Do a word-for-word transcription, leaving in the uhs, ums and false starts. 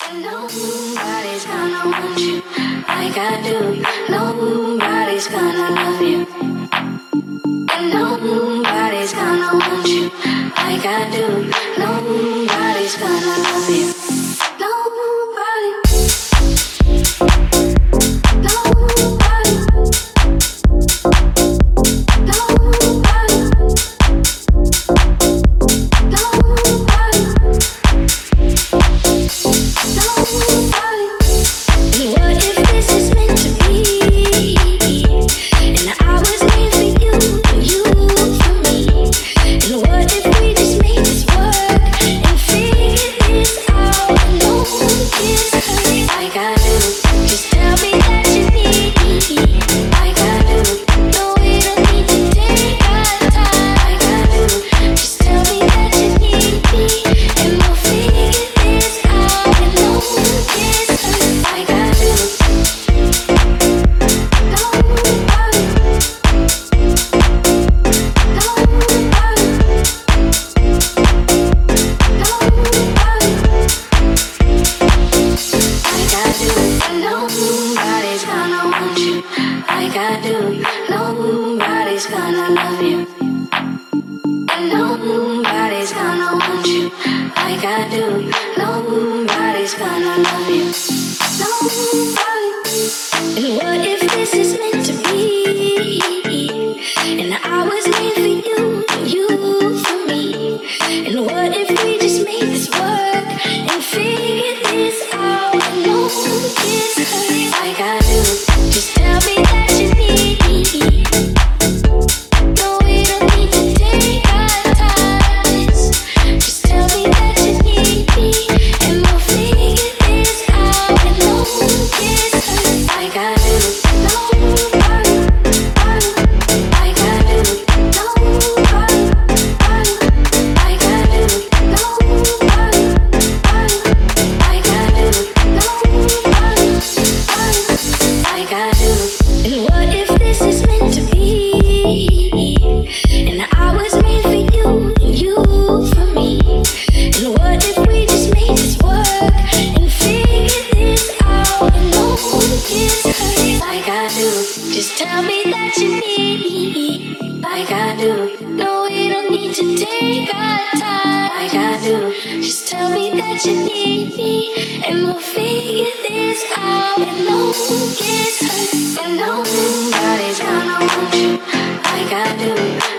Nobody's gonna want you like I do. Nobody's gonna love you. And nobody's gonna want you like I do. Nobody's gonna love you. Nobody. Nobody. Nobody. Nobody. And what if this is meant to be? And I was made for you, and you for me. And what if we just made this work and figure this out? And no one gets hurt like I do. Just tell me that you need me like I do. No, we don't need to take our time like I do. Just tell me that you need me and we'll figure this out. And no one gets hurt like I do. Nobody. Nobody. Nobody. Like I do. And nobody's gonna want you like I do. Nobody's gonna love you. And nobody's gonna want you like I do. Nobody's gonna love you. Nobody. And what if this is meant to be? And I was made for you, and you for me. And what if we just made this work and figure this out? And no one gets hurt like I do. Just tell me that you need me. No, we don't need to take our time. Just tell me that you need me, and we'll figure this out. And no one gets hurt like I do. Nobody, like I do. Nobody, like I do. Nobody, like I do. Nobody, like I do. And what if this is meant to be? And I was made for you, and you for me. And what if we just made this work and figure this out? And no one gets hurt like I do. Just tell me that you need me like I do. No, we don't need to take our time like I do. Just tell me that you need me and we'll figure this out. And no one gets hurt. And nobody's gonna want you like I do.